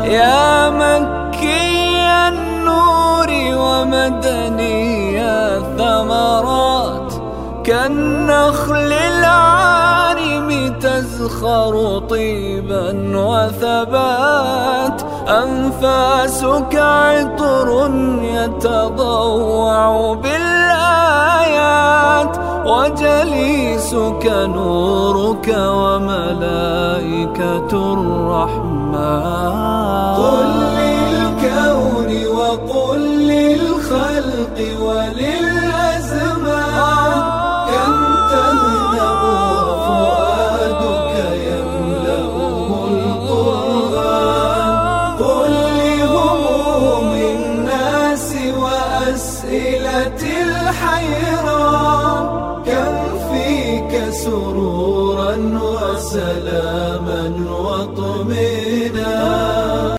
يا مكي النور ومدني الثمرات، كالنخل العارم تزخر طيبا وثبات. أنفاسك عطر يتضوع بالآيات، وجليسك نورك وملائكة الرحمن. قل للكون وقل للخلق وللأزمان، كم تهنأ وفؤادك يملأه القرآن. قل لهموم الناس وأسئلة الحيران، كم فيك سرورا وسلام